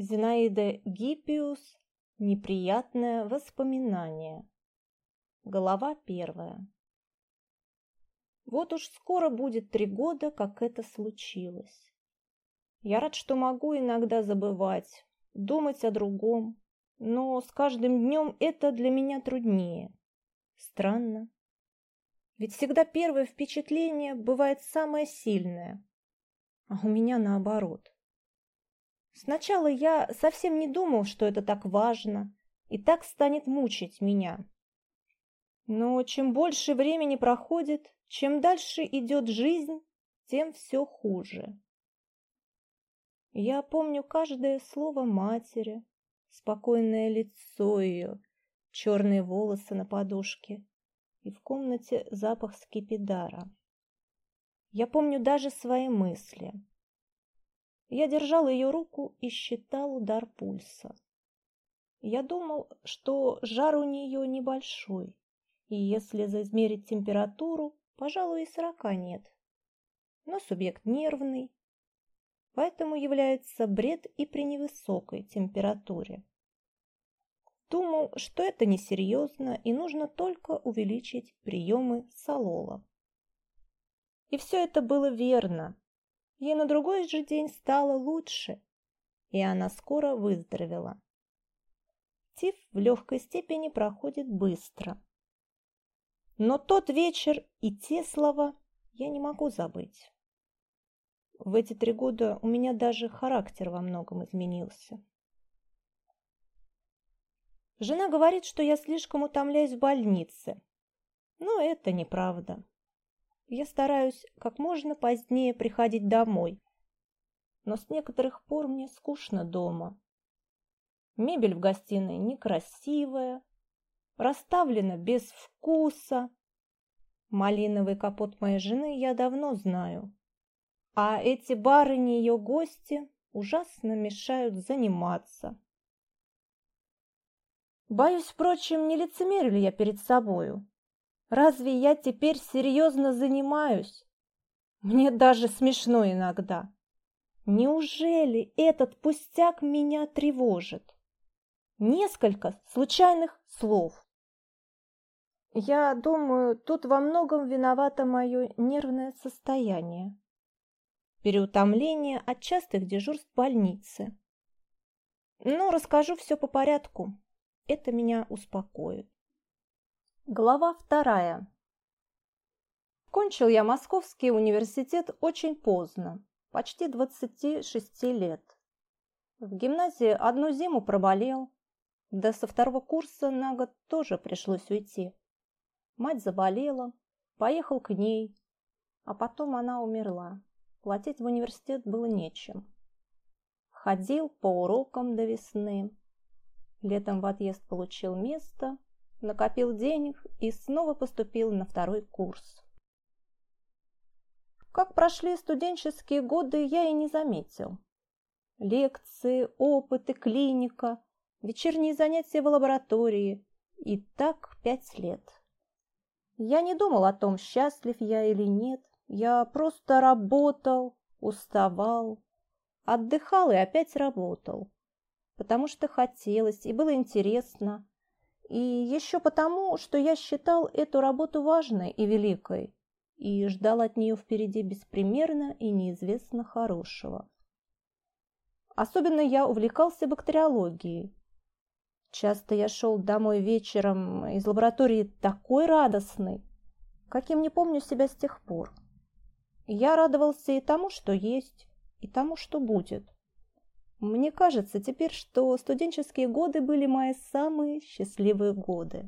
Зинаида Гиппиус. Неприятное воспоминание. Глава 1. Вот уж скоро будет 3 года, как это случилось. Я рад, что могу иногда забывать, думать о другом, но с каждым днем это для меня труднее. Странно. Ведь всегда первое впечатление бывает самое сильное, а у меня наоборот. Сначала я совсем не думал, что это так важно и так станет мучить меня. Но чем больше времени проходит, чем дальше идет жизнь, тем все хуже. Я помню каждое слово матери, спокойное лицо ее, черные волосы на подушке и в комнате запах скипидара. Я помню даже свои мысли. Я держал ее руку и считал удар пульса. Я думал, что жар у нее небольшой, и если заизмерить температуру, пожалуй, и 40 нет. Но субъект нервный, поэтому является бред и при невысокой температуре. Думал, что это несерьезно и нужно только увеличить приемы солола. И все это было верно. Ей на другой же день стало лучше, и она скоро выздоровела. Тиф в легкой степени проходит быстро. Но тот вечер и те слова я не могу забыть. В эти 3 года у меня даже характер во многом изменился. Жена говорит, что я слишком утомляюсь в больнице, но это неправда. Я стараюсь как можно позднее приходить домой, но с некоторых пор мне скучно дома. Мебель в гостиной некрасивая, расставлена без вкуса. Малиновый капот моей жены я давно знаю, а эти барыни ее гости ужасно мешают заниматься. Боюсь, впрочем, не лицемерю ли я перед собою? Разве я теперь серьезно занимаюсь? Мне даже смешно иногда. Неужели этот пустяк меня тревожит? Несколько случайных слов. Я думаю, тут во многом виновато мое нервное состояние. Переутомление от частых дежурств в больнице. Но расскажу все по порядку. Это меня успокоит. Глава 2. Кончил я Московский университет очень поздно, почти 26 лет. В гимназии одну зиму проболел, да со 2 курса на год тоже пришлось уйти. Мать заболела, поехал к ней, а потом она умерла. Платить в университет было нечем. Ходил по урокам до весны. Летом в отъезд получил место, накопил денег и снова поступил на 2 курс. Как прошли студенческие годы, я и не заметил. Лекции, опыты, клиника, вечерние занятия в лаборатории. И так 5 лет. Я не думал о том, счастлив я или нет. Я просто работал, уставал, отдыхал и опять работал. Потому что хотелось и было интересно. И еще потому, что я считал эту работу важной и великой. И ждал от нее впереди беспримерно и неизвестно хорошего. Особенно я увлекался бактериологией. Часто я шел домой вечером из лаборатории такой радостный, каким не помню себя с тех пор. Я радовался и тому, что есть, и тому, что будет. Мне кажется теперь, что студенческие годы были мои самые счастливые годы.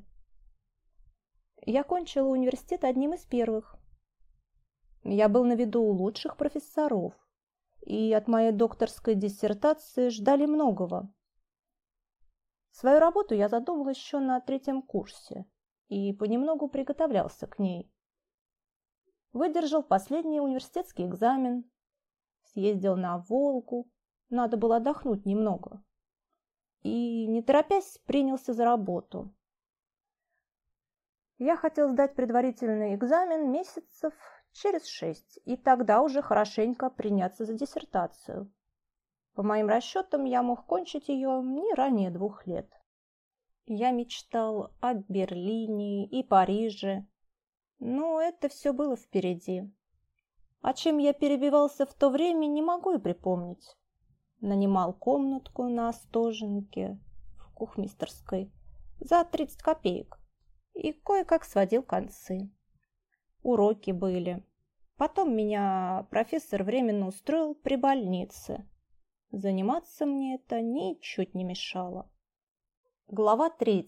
Я кончила университет одним из первых. Я был на виду у лучших профессоров, и от моей докторской диссертации ждали многого. Свою работу я задумал еще на 3 курсе и понемногу приготовлялся к ней. Выдержал последний университетский экзамен, съездил на Волгу, надо было отдохнуть немного, и, не торопясь, принялся за работу. Я хотел сдать предварительный экзамен месяцев через 6, и тогда уже хорошенько приняться за диссертацию. По моим расчетам, я мог кончить ее не ранее 2 лет. Я мечтал о Берлине и Париже, но это все было впереди. А чем я перебивался в то время, не могу и припомнить. Нанимал комнатку на Остоженке в кухмистерской за 30 копеек и кое-как сводил концы. Уроки были. Потом меня профессор временно устроил при больнице. Заниматься мне это ничуть не мешало. Глава 3.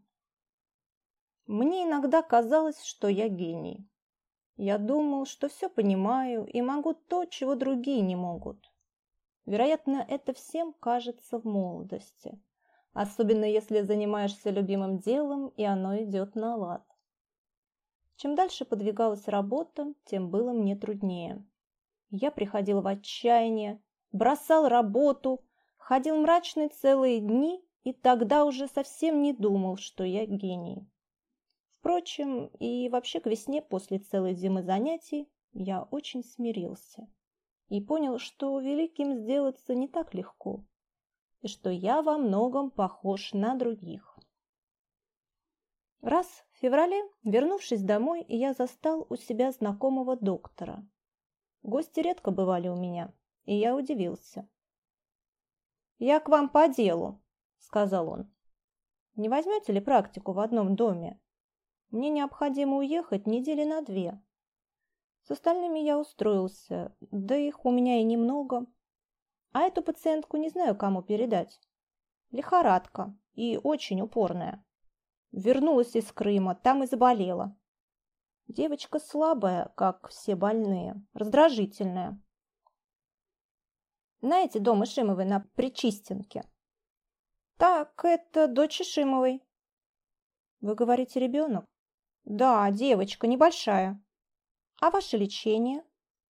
Мне иногда казалось, что я гений. Я думал, что все понимаю и могу то, чего другие не могут. Вероятно, это всем кажется в молодости, особенно если занимаешься любимым делом, и оно идет на лад. Чем дальше подвигалась работа, тем было мне труднее. Я приходил в отчаяние, бросал работу, ходил мрачный целые дни и тогда уже совсем не думал, что я гений. Впрочем, и вообще к весне после целой зимы занятий я очень смирился и понял, что великим сделаться не так легко, и что я во многом похож на других. Раз в феврале, вернувшись домой, я застал у себя знакомого доктора. Гости редко бывали у меня, и я удивился. «Я к вам по делу», — сказал он. «Не возьмете ли практику в одном доме? Мне необходимо уехать недели на 2. С остальными я устроился, да их у меня и немного. А эту пациентку не знаю, кому передать. Лихорадка и очень упорная. Вернулась из Крыма, там и заболела. Девочка слабая, как все больные, раздражительная. Знаете дом Ишимовой на Причистенке? Так, это дочь Ишимовой. Вы говорите, ребенок? Да, девочка, небольшая. А ваше лечение?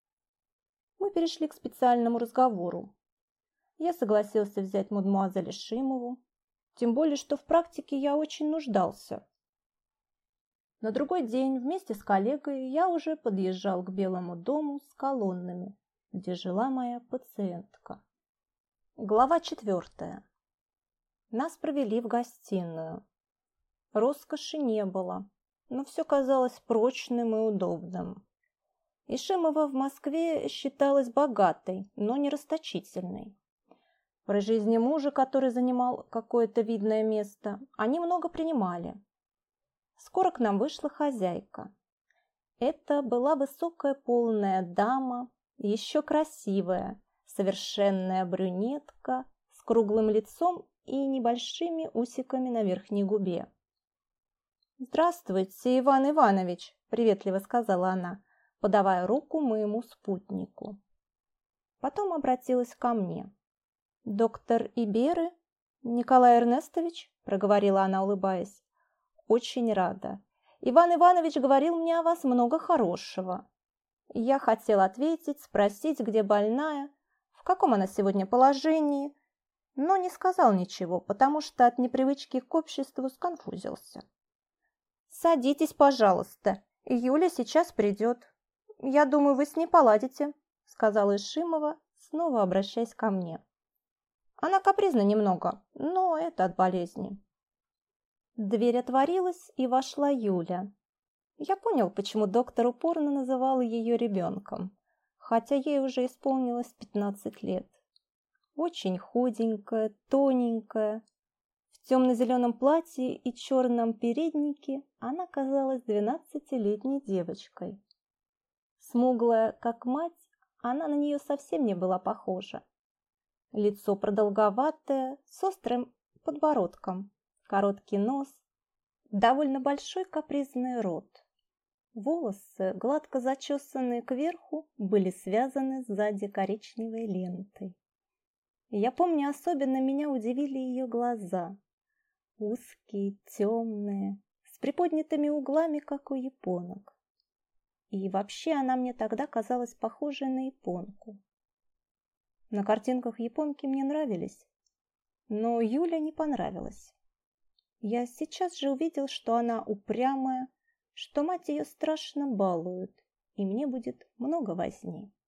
Мы перешли к специальному разговору. Я согласился взять мадемуазель Ишимову, тем более, что в практике я очень нуждался. На другой день вместе с коллегой я уже подъезжал к Белому дому с колоннами, где жила моя пациентка. Глава 4. Нас провели в гостиную. Роскоши не было, но все казалось прочным и удобным. Ишимова в Москве считалась богатой, но не расточительной. При жизни мужа, который занимал какое-то видное место, они много принимали. Скоро к нам вышла хозяйка. Это была высокая полная дама, еще красивая, совершенная брюнетка с круглым лицом и небольшими усиками на верхней губе. «Здравствуйте, Иван Иванович», – приветливо сказала она, подавая руку моему спутнику. Потом обратилась ко мне. «Доктор Иберы, Николай Эрнестович», – проговорила она, улыбаясь, – «очень рада. Иван Иванович говорил мне о вас много хорошего. Я хотела ответить, спросить, где больная, в каком она сегодня положении, но не сказал ничего, потому что от непривычки к обществу сконфузился. «Садитесь, пожалуйста, Юля сейчас придет. Я думаю, вы с ней поладите», — сказала Ишимова, снова обращаясь ко мне. «Она капризна немного, но это от болезни». Дверь отворилась, и вошла Юля. Я понял, почему доктор упорно называл ее ребенком, хотя ей уже исполнилось 15 лет. Очень худенькая, тоненькая. В темно-зеленом платье и черном переднике она казалась 12-летней девочкой. Смуглая, как мать, она на нее совсем не была похожа. Лицо продолговатое, с острым подбородком, короткий нос, довольно большой капризный рот. Волосы, гладко зачесанные кверху, были связаны сзади коричневой лентой. Я помню, особенно меня удивили ее глаза. Узкие, темные, с приподнятыми углами, как у японок. И вообще она мне тогда казалась похожей на японку. На картинках японки мне нравились, но Юля не понравилась. Я сейчас же увидел, что она упрямая, что мать ее страшно балует, и мне будет много возни.